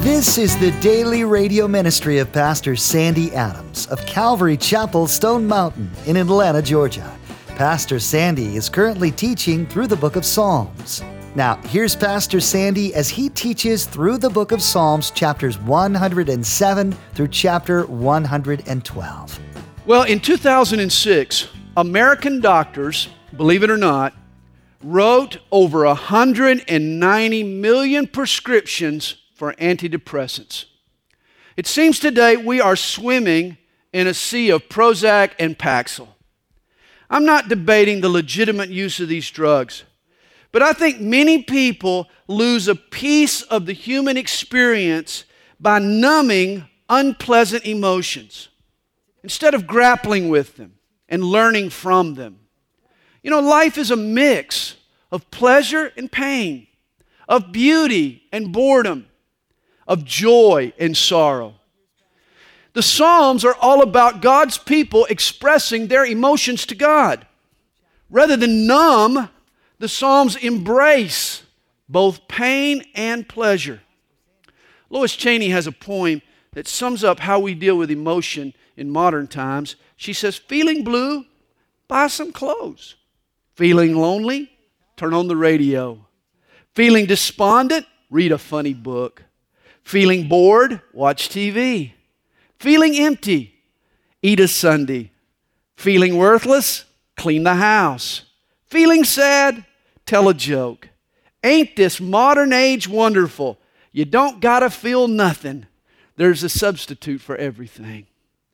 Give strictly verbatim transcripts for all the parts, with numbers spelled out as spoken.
This is the daily radio ministry of Pastor Sandy Adams of Calvary Chapel, Stone Mountain in Atlanta, Georgia. Pastor Sandy is currently teaching through the book of Psalms. Now, here's Pastor Sandy as he teaches through the book of Psalms, chapters one hundred seven through chapter one hundred twelve. Well, in two thousand six, American doctors, believe it or not, wrote over one hundred ninety million prescriptions for antidepressants. It seems today we are swimming in a sea of Prozac and Paxil. I'm not debating the legitimate use of these drugs, but I think many people lose a piece of the human experience by numbing unpleasant emotions instead of grappling with them and learning from them. You know, life is a mix of pleasure and pain, of beauty and boredom, of joy and sorrow. The Psalms are all about God's people expressing their emotions to God. Rather than numb, the Psalms embrace both pain and pleasure. Lois Cheney has a poem that sums up how we deal with emotion in modern times. She says, feeling blue? Buy some clothes. Feeling lonely? Turn on the radio. Feeling despondent? Read a funny book. Feeling bored? Watch T V. Feeling empty? Eat a sundae. Feeling worthless? Clean the house. Feeling sad? Tell a joke. Ain't this modern age wonderful? You don't gotta feel nothing. There's a substitute for everything.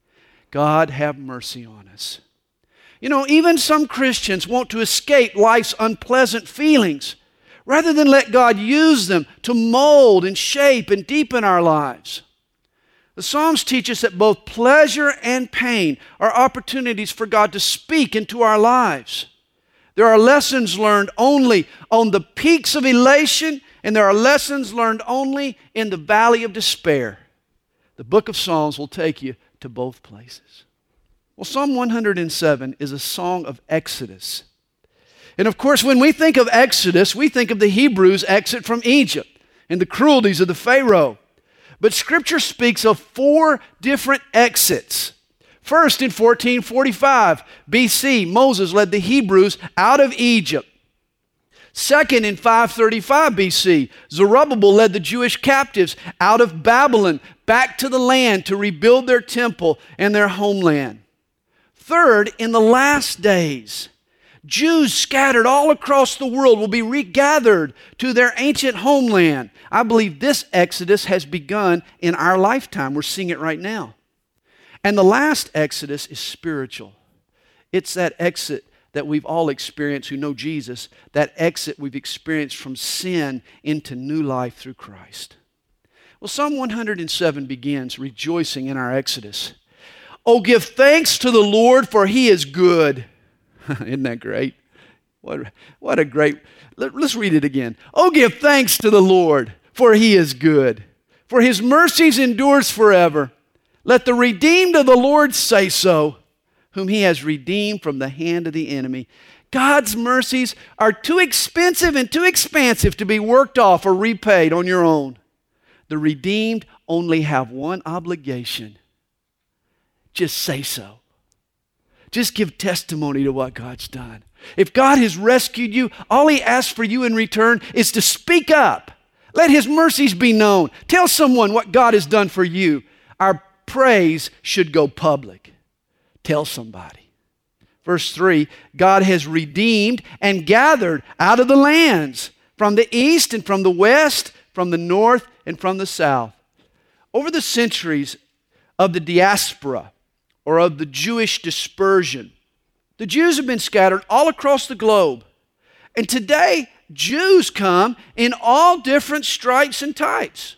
God have mercy on us. You know, even some Christians want to escape life's unpleasant feelings rather than let God use them to mold and shape and deepen our lives. The Psalms teach us that both pleasure and pain are opportunities for God to speak into our lives. There are lessons learned only on the peaks of elation, and there are lessons learned only in the valley of despair. The book of Psalms will take you to both places. Well, Psalm one hundred seven is a song of Exodus. And of course, when we think of Exodus, we think of the Hebrews' exit from Egypt and the cruelties of the Pharaoh. But Scripture speaks of four different exits. First, in fourteen forty-five B C, Moses led the Hebrews out of Egypt. Second, in five thirty-five B C, Zerubbabel led the Jewish captives out of Babylon back to the land to rebuild their temple and their homeland. Third, in the last days, Jews scattered all across the world will be regathered to their ancient homeland. I believe this exodus has begun in our lifetime. We're seeing it right now. And the last exodus is spiritual. It's that exit that we've all experienced who know Jesus, that exit we've experienced from sin into new life through Christ. Well, Psalm one hundred seven begins rejoicing in our exodus. Oh, give thanks to the Lord, for He is good. Isn't that great? What, what a great, let, let's read it again. Oh, give thanks to the Lord, for He is good. For His mercies endures forever. Let the redeemed of the Lord say so, whom He has redeemed from the hand of the enemy. God's mercies are too expensive and too expansive to be worked off or repaid on your own. The redeemed only have one obligation. Just say so. Just give testimony to what God's done. If God has rescued you, all He asks for you in return is to speak up. Let His mercies be known. Tell someone what God has done for you. Our praise should go public. Tell somebody. Verse three, God has redeemed and gathered out of the lands, from the east and from the west, from the north and from the south. Over the centuries of the diaspora, or of the Jewish dispersion, the Jews have been scattered all across the globe. And today, Jews come in all different stripes and types.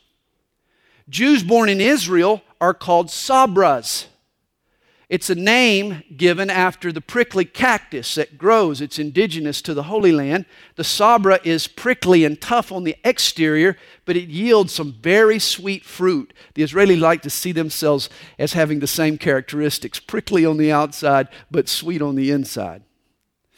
Jews born in Israel are called Sabras. It's a name given after the prickly cactus that grows. It's indigenous to the Holy Land. The sabra is prickly and tough on the exterior, but it yields some very sweet fruit. The Israelis like to see themselves as having the same characteristics, prickly on the outside, but sweet on the inside.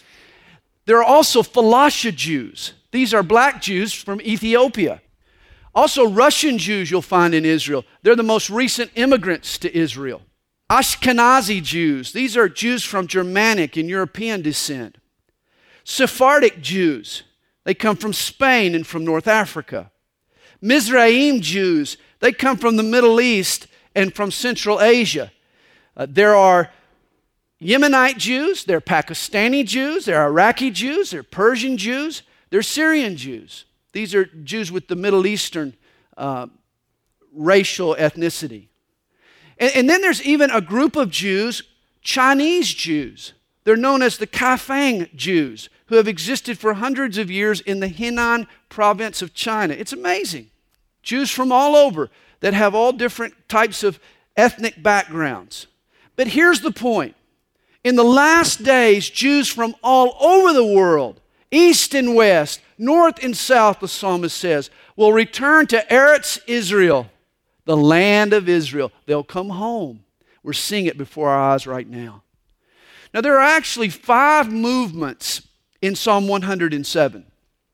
There are also Falasha Jews. These are black Jews from Ethiopia. Also, Russian Jews you'll find in Israel. They're the most recent immigrants to Israel. Ashkenazi Jews. These are Jews from Germanic and European descent. Sephardic Jews. They come from Spain and from North Africa. Mizraim Jews. They come from the Middle East and from Central Asia. Uh, there are Yemenite Jews. There are Pakistani Jews. There are Iraqi Jews. There are Persian Jews. There are Syrian Jews. These are Jews with the Middle Eastern uh, racial ethnicity. And, and then there's even a group of Jews, Chinese Jews. They're known as the Kaifeng Jews, who have existed for hundreds of years in the Henan province of China. It's amazing. Jews from all over that have all different types of ethnic backgrounds. But here's the point. In the last days, Jews from all over the world, east and west, north and south, the psalmist says, will return to Eretz Israel, the land of Israel. They'll come home. We're seeing it before our eyes right now. Now, there are actually five movements in Psalm one hundred seven.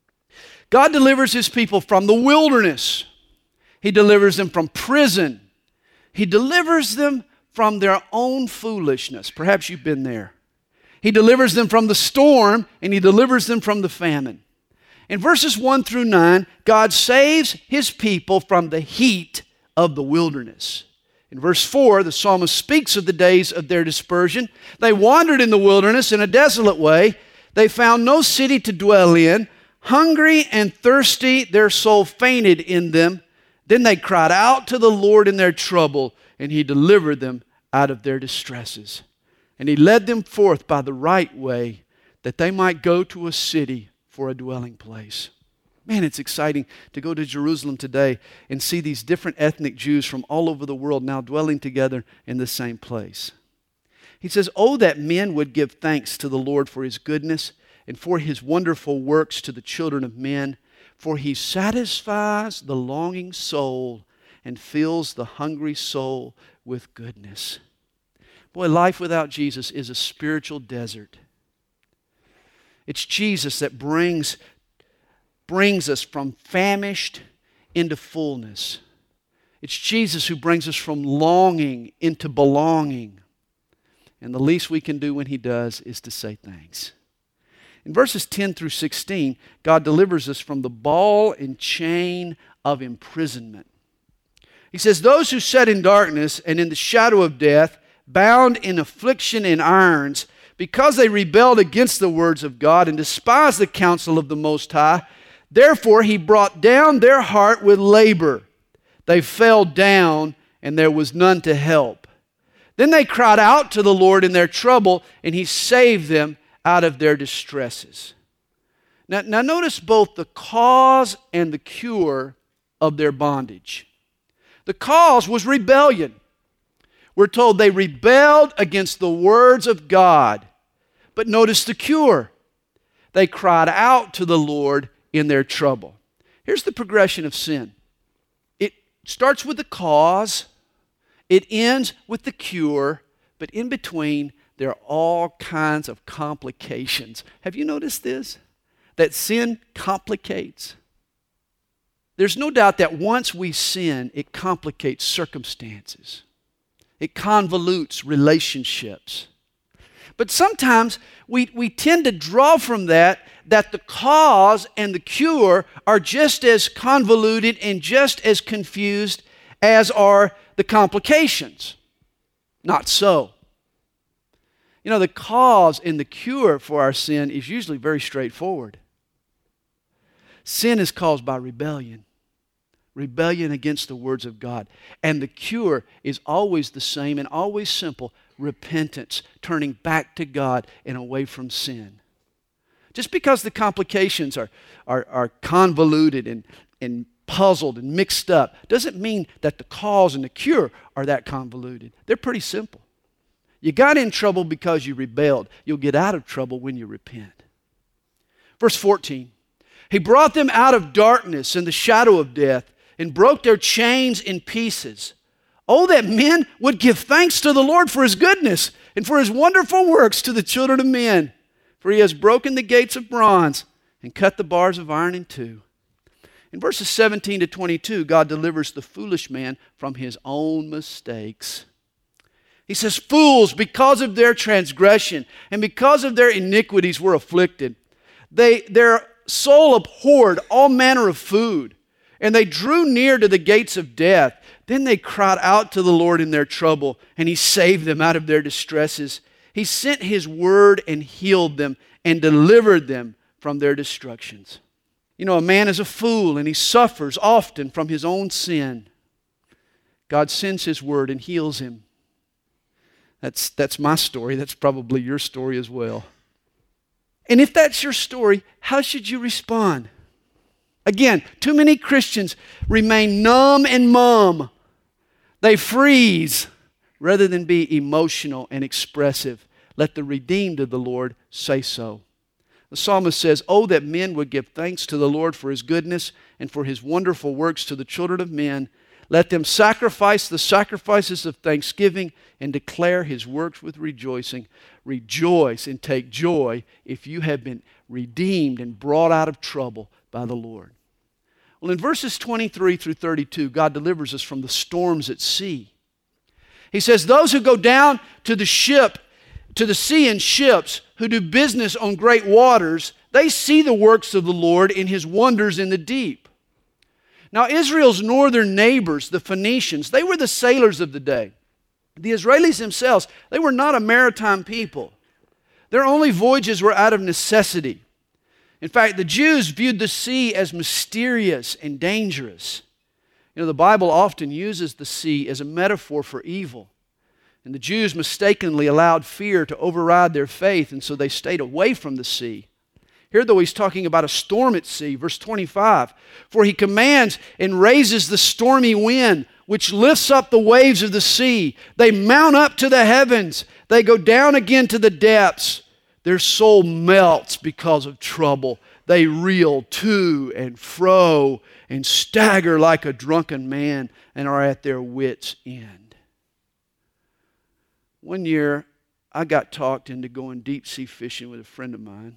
God delivers His people from the wilderness. He delivers them from prison. He delivers them from their own foolishness. Perhaps you've been there. He delivers them from the storm, and He delivers them from the famine. In verses one through nine, God saves His people from the heat of the wilderness. In verse four, the psalmist speaks of the days of their dispersion. They wandered in the wilderness in a desolate way. They found no city to dwell in. Hungry and thirsty, their soul fainted in them. Then they cried out to the Lord in their trouble, and He delivered them out of their distresses. And He led them forth by the right way, that they might go to a city for a dwelling place. Man, it's exciting to go to Jerusalem today and see these different ethnic Jews from all over the world now dwelling together in the same place. He says, "Oh, that men would give thanks to the Lord for His goodness and for His wonderful works to the children of men, for He satisfies the longing soul and fills the hungry soul with goodness." Boy, life without Jesus is a spiritual desert. It's Jesus that brings, brings us from famished into fullness. It's Jesus who brings us from longing into belonging. And the least we can do when He does is to say thanks. In verses ten through sixteen, God delivers us from the ball and chain of imprisonment. He says, "Those who sat in darkness and in the shadow of death, bound in affliction and irons, because they rebelled against the words of God and despised the counsel of the Most High, therefore He brought down their heart with labor. They fell down, and there was none to help. Then they cried out to the Lord in their trouble, and He saved them out of their distresses." Now, now notice both the cause and the cure of their bondage. The cause was rebellion. We're told they rebelled against the words of God. But notice the cure. They cried out to the Lord in their trouble. Here's the progression of sin. It starts with the cause. It ends with the cure. But in between, there are all kinds of complications. Have you noticed this? That sin complicates. There's no doubt that once we sin, it complicates circumstances. It convolutes relationships. But sometimes we, we tend to draw from that that the cause and the cure are just as convoluted and just as confused as are the complications. Not so. You know, the cause and the cure for our sin is usually very straightforward. Sin is caused by rebellion. Rebellion against the words of God. And the cure is always the same and always simple. Repentance, turning back to God and away from sin. Just because the complications are, are, are convoluted and, and puzzled and mixed up doesn't mean that the cause and the cure are that convoluted. They're pretty simple. You got in trouble because you rebelled. You'll get out of trouble when you repent. Verse fourteen. He brought them out of darkness and the shadow of death and broke their chains in pieces. Oh, that men would give thanks to the Lord for His goodness and for His wonderful works to the children of men. For He has broken the gates of bronze and cut the bars of iron in two. In verses seventeen to twenty-two, God delivers the foolish man from his own mistakes. He says, fools, because of their transgression and because of their iniquities were afflicted. They, their soul abhorred all manner of food, and they drew near to the gates of death. Then they cried out to the Lord in their trouble, and He saved them out of their distresses. He sent His word and healed them and delivered them from their destructions. You know, a man is a fool, and he suffers often from his own sin. God sends His word and heals him. That's, that's my story. That's probably your story as well. And if that's your story, how should you respond? Again, too many Christians remain numb and mum. They freeze rather than be emotional and expressive. Let the redeemed of the Lord say so. The psalmist says, "Oh, that men would give thanks to the Lord for His goodness and for His wonderful works to the children of men. Let them sacrifice the sacrifices of thanksgiving and declare His works with rejoicing." Rejoice and take joy if you have been redeemed and brought out of trouble by the Lord. Well, in verses twenty-three through thirty-two, God delivers us from the storms at sea. He says, those who go down to the ship, to the sea in ships, who do business on great waters, they see the works of the Lord in His wonders in the deep. Now, Israel's northern neighbors, the Phoenicians, they were the sailors of the day. The Israelis themselves, they were not a maritime people. Their only voyages were out of necessity. In fact, the Jews viewed the sea as mysterious and dangerous. You know, the Bible often uses the sea as a metaphor for evil. And the Jews mistakenly allowed fear to override their faith, and so they stayed away from the sea. Here, though, he's talking about a storm at sea. Verse twenty-five, "For He commands and raises the stormy wind, which lifts up the waves of the sea. They mount up to the heavens. They go down again to the depths. Their soul melts because of trouble. They reel to and fro and stagger like a drunken man and are at their wits' end." One year, I got talked into going deep sea fishing with a friend of mine.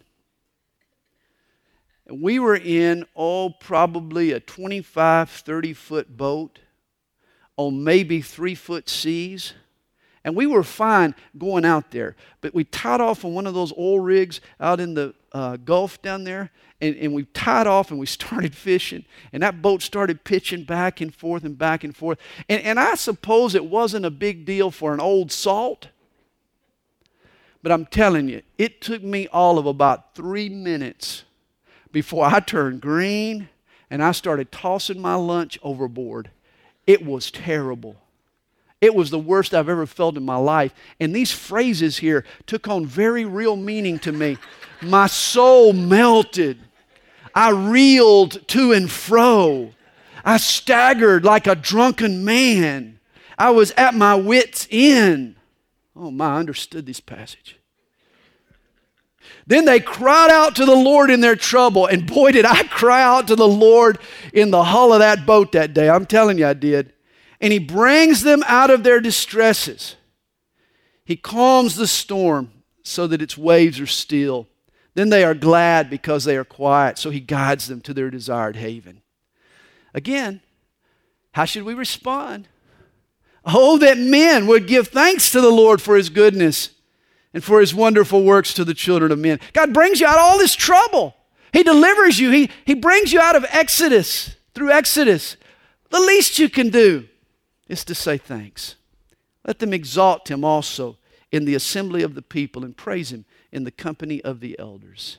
And we were in, oh, probably a twenty-five, thirty foot boat on maybe three foot seas. And we were fine going out there. But we tied off on one of those oil rigs out in the uh, Gulf down there. And, and we tied off and we started fishing. And that boat started pitching back and forth and back and forth. And, and I suppose it wasn't a big deal for an old salt. But I'm telling you, it took me all of about three minutes before I turned green and I started tossing my lunch overboard. It was terrible. It was the worst I've ever felt in my life. And these phrases here took on very real meaning to me. My soul melted. I reeled to and fro. I staggered like a drunken man. I was at my wits' end. Oh my, I understood this passage. Then they cried out to the Lord in their trouble. And boy, did I cry out to the Lord in the hull of that boat that day. I'm telling you, I did. And He brings them out of their distresses. He calms the storm so that its waves are still. Then they are glad because they are quiet. So He guides them to their desired haven. Again, how should we respond? Oh, that men would give thanks to the Lord for His goodness and for His wonderful works to the children of men. God brings you out of all this trouble. He delivers you. He, he brings you out of Exodus, through Exodus. The least you can do is to say thanks. Let them exalt Him also in the assembly of the people and praise Him in the company of the elders.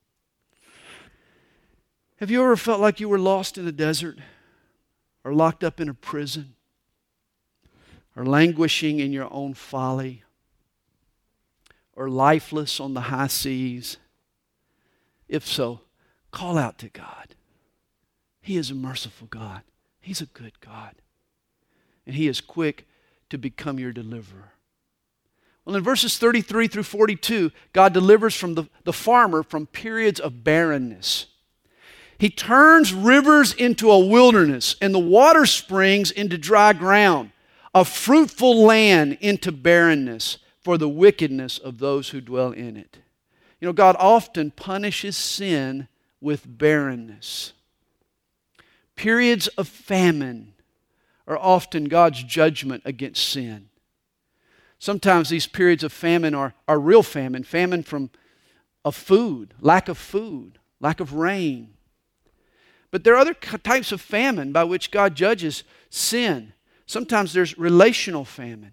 Have you ever felt like you were lost in a desert or locked up in a prison or languishing in your own folly or lifeless on the high seas? If so, call out to God. He is a merciful God. He's a good God. And He is quick to become your deliverer. Well, in verses thirty-three through forty-two, God delivers from the, the farmer from periods of barrenness. He turns rivers into a wilderness and the water springs into dry ground, a fruitful land into barrenness for the wickedness of those who dwell in it. You know, God often punishes sin with barrenness. Periods of famine are often God's judgment against sin. Sometimes these periods of famine are, are real famine, famine from of food, lack of food, lack of rain. But there are other types of famine by which God judges sin. Sometimes there's relational famine,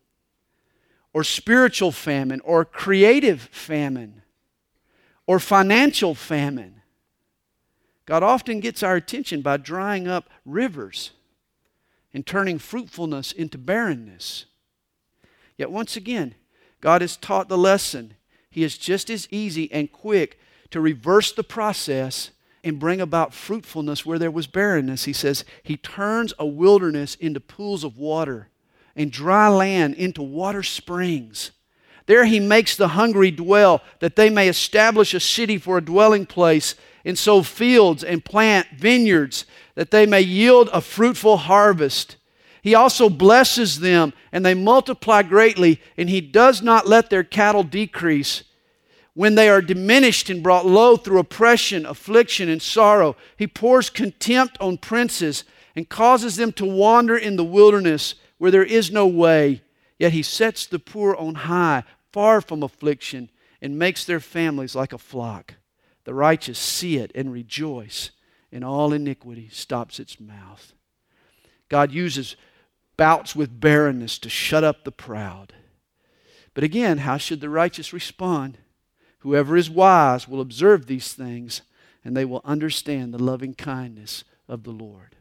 or spiritual famine, or creative famine, or financial famine. God often gets our attention by drying up rivers and turning fruitfulness into barrenness. Yet once again, God has taught the lesson. He is just as easy and quick to reverse the process and bring about fruitfulness where there was barrenness. He says He turns a wilderness into pools of water and dry land into water springs. There He makes the hungry dwell, that they may establish a city for a dwelling place, and sow fields and plant vineyards, that they may yield a fruitful harvest. He also blesses them, and they multiply greatly, and He does not let their cattle decrease. When they are diminished and brought low through oppression, affliction, and sorrow, He pours contempt on princes and causes them to wander in the wilderness where there is no way. Yet He sets the poor on high, far from affliction, and makes their families like a flock. The righteous see it and rejoice, and all iniquity stops its mouth. God uses bouts with barrenness to shut up the proud. But again, how should the righteous respond? Whoever is wise will observe these things, and they will understand the loving kindness of the Lord.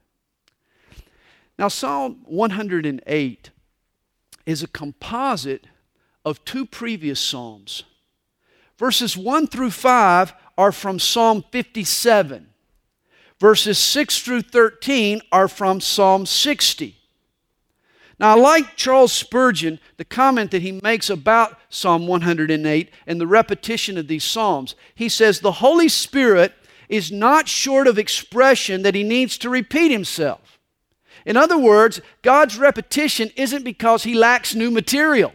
Now, Psalm one hundred eight is a composite of two previous Psalms. Verses one through five are from Psalm fifty-seven. Verses six through thirteen are from Psalm sixty. Now, I like Charles Spurgeon, the comment that he makes about Psalm one hundred eight and the repetition of these Psalms. He says, the Holy Spirit is not short of expression that He needs to repeat Himself. In other words, God's repetition isn't because He lacks new material.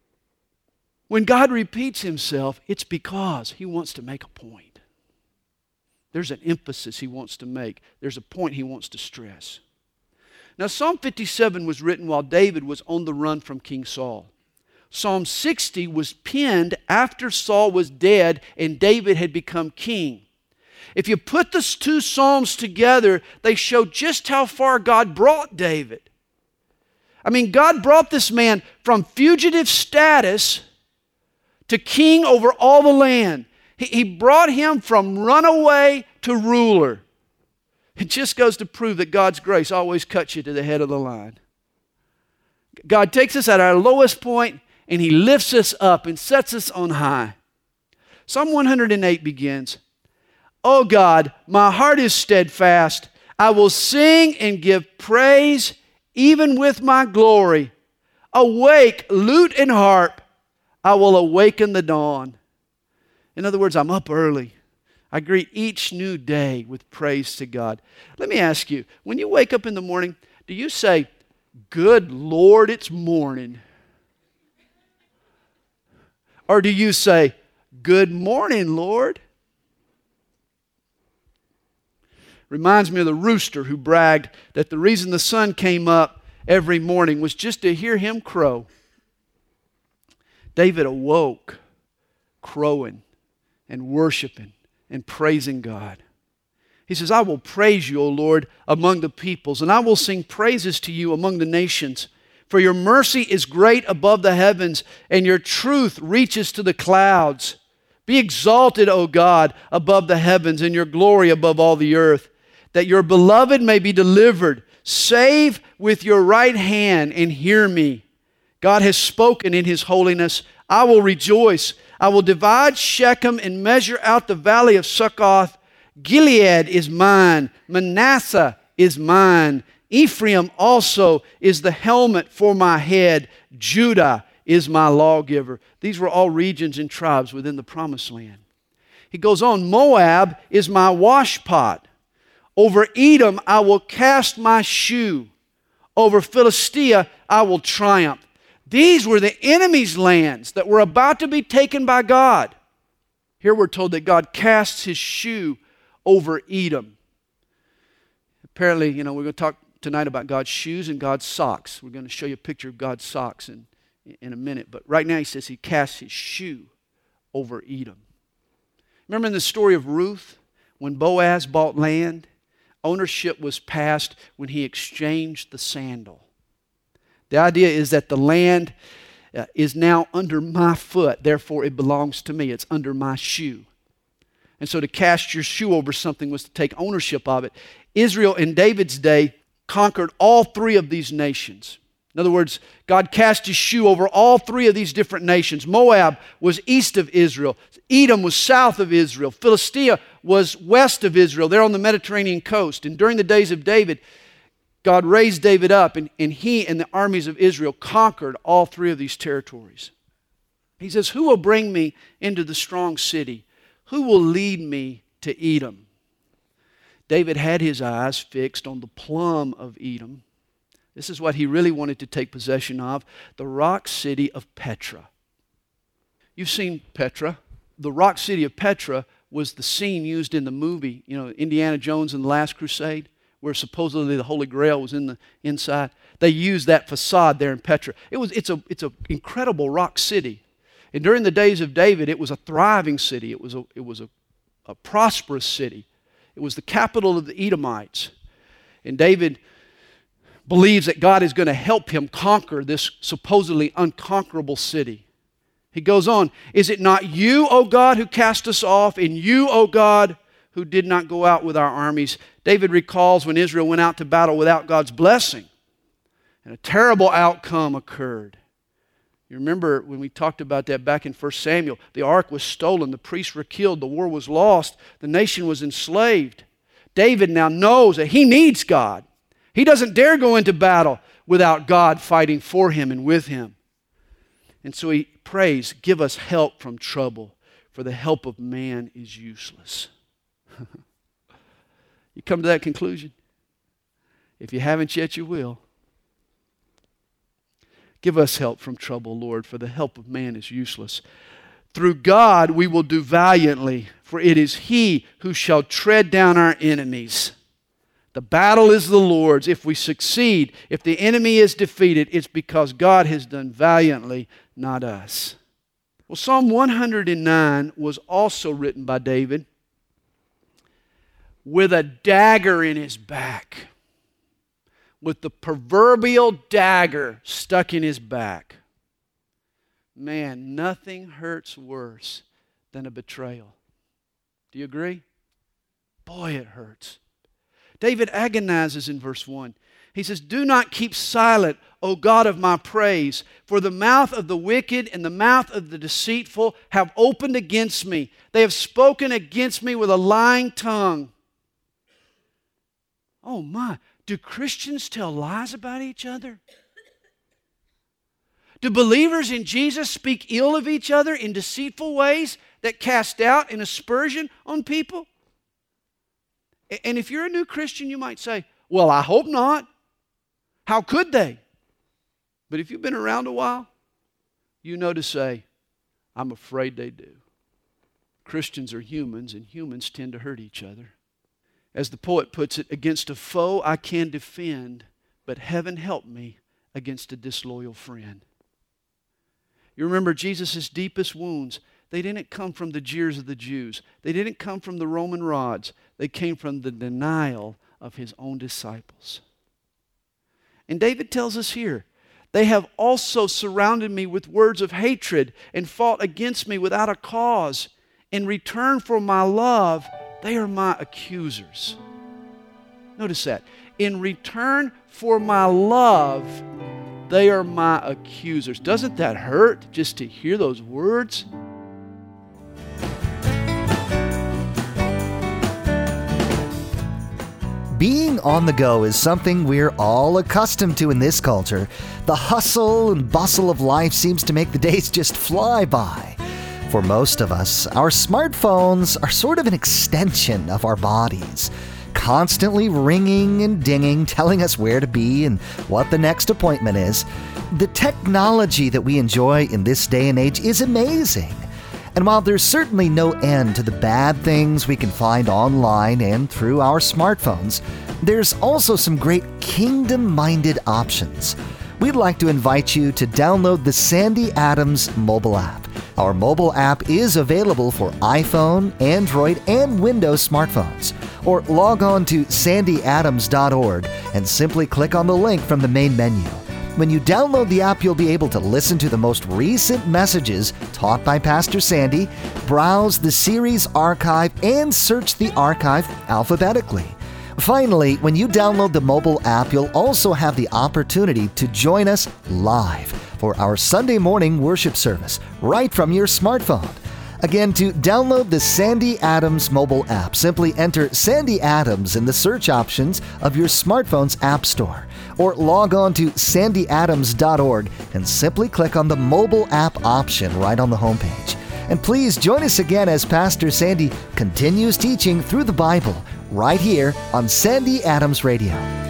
When God repeats Himself, it's because He wants to make a point. There's an emphasis He wants to make. There's a point He wants to stress. Now, Psalm fifty-seven was written while David was on the run from King Saul. Psalm sixty was penned after Saul was dead and David had become king. If you put these two Psalms together, they show just how far God brought David. I mean, God brought this man from fugitive status to king over all the land. He, he brought him from runaway to ruler. It just goes to prove that God's grace always cuts you to the head of the line. God takes us at our lowest point and He lifts us up and sets us on high. Psalm one hundred eight begins, O God, my heart is steadfast. I will sing and give praise even with my glory. Awake, lute and harp. I will awaken the dawn. In other words, I'm up early. I greet each new day with praise to God. Let me ask you, when you wake up in the morning, do you say, good Lord, it's morning? Or do you say, good morning, Lord? Reminds me of the rooster who bragged that the reason the sun came up every morning was just to hear him crow. David awoke crowing and worshiping and praising God. He says, I will praise you, O Lord, among the peoples, and I will sing praises to you among the nations. For your mercy is great above the heavens, and your truth reaches to the clouds. Be exalted, O God, above the heavens, and your glory above all the earth, that your beloved may be delivered. Save with your right hand and hear me. God has spoken in His holiness. I will rejoice. I will divide Shechem and measure out the valley of Succoth. Gilead is mine. Manasseh is mine. Ephraim also is the helmet for my head. Judah is my lawgiver. These were all regions and tribes within the promised land. He goes on, Moab is my washpot. Over Edom I will cast my shoe. Over Philistia I will triumph. These were the enemy's lands that were about to be taken by God. Here we're told that God casts His shoe over Edom. Apparently, you know, we're going to talk tonight about God's shoes and God's socks. We're going to show you a picture of God's socks in, in a minute. But right now he says he cast his shoe over Edom. Remember in the story of Ruth, when Boaz bought land, ownership was passed when he exchanged the sandal. The idea is that the land uh, is now under my foot, therefore it belongs to me. It's under my shoe. And so to cast your shoe over something was to take ownership of it. Israel in David's day conquered all three of these nations. In other words, God cast his shoe over all three of these different nations. Moab was east of Israel. Edom was south of Israel. Philistia was west of Israel. They're on the Mediterranean coast. And during the days of David, God raised David up, and, and he and the armies of Israel conquered all three of these territories. He says, who will bring me into the strong city? Who will lead me to Edom? David had his eyes fixed on the plum of Edom. This is what he really wanted to take possession of, the rock city of Petra. You've seen Petra. The rock city of Petra was the scene used in the movie, you know, Indiana Jones and the Last Crusade, where supposedly the Holy Grail was in the inside. They used that facade there in Petra. It was, it's a, it's an incredible rock city. And during the days of David, it was a thriving city. It was a, it was a, a prosperous city. It was the capital of the Edomites. And David believes that God is going to help him conquer this supposedly unconquerable city. He goes on, is it not you, O God, who cast us off, and you, O God, who did not go out with our armies? David recalls when Israel went out to battle without God's blessing, and a terrible outcome occurred. You remember when we talked about that back in First Samuel, the ark was stolen, the priests were killed, the war was lost, the nation was enslaved. David now knows that he needs God. He doesn't dare go into battle without God fighting for him and with him. And so he prays, give us help from trouble, for the help of man is useless. You come to that conclusion? If you haven't yet, you will. Give us help from trouble, Lord, for the help of man is useless. Through God we will do valiantly, for it is He who shall tread down our enemies. The battle is the Lord's. If we succeed, if the enemy is defeated, it's because God has done valiantly, not us. Well, Psalm one hundred nine was also written by David with a dagger in his back, with the proverbial dagger stuck in his back. Man, nothing hurts worse than a betrayal. Do you agree? Boy, it hurts. David agonizes in verse one. He says, do not keep silent, O God of my praise, for the mouth of the wicked and the mouth of the deceitful have opened against me. They have spoken against me with a lying tongue. Oh my, do Christians tell lies about each other? Do believers in Jesus speak ill of each other in deceitful ways that cast doubt and aspersion on people? And if you're a new Christian, you might say, well, I hope not. How could they? But if you've been around a while, you know to say, I'm afraid they do. Christians are humans, and humans tend to hurt each other. As the poet puts it, against a foe I can defend, but heaven help me against a disloyal friend. You remember Jesus' deepest wounds, they didn't come from the jeers of the Jews. They didn't come from the Roman rods. They came from the denial of his own disciples. And David tells us here, they have also surrounded me with words of hatred and fought against me without a cause. In return for my love, they are my accusers. Notice that. In return for my love, they are my accusers. Doesn't that hurt just to hear those words? Being on the go is something we're all accustomed to in this culture. The hustle and bustle of life seems to make the days just fly by. For most of us, our smartphones are sort of an extension of our bodies, constantly ringing and dinging, telling us where to be and what the next appointment is. The technology that we enjoy in this day and age is amazing. And while there's certainly no end to the bad things we can find online and through our smartphones, there's also some great kingdom-minded options. We'd like to invite you to download the Sandy Adams mobile app. Our mobile app is available for iPhone, Android, and Windows smartphones. Or log on to sandy adams dot org and simply click on the link from the main menu. When you download the app, you'll be able to listen to the most recent messages taught by Pastor Sandy, browse the series archive, and search the archive alphabetically. Finally, when you download the mobile app, you'll also have the opportunity to join us live for our Sunday morning worship service right from your smartphone. Again, to download the Sandy Adams mobile app, simply enter Sandy Adams in the search options of your smartphone's app store, or log on to sandy adams dot org and simply click on the mobile app option right on the homepage. And please join us again as Pastor Sandy continues teaching through the Bible right here on Sandy Adams Radio.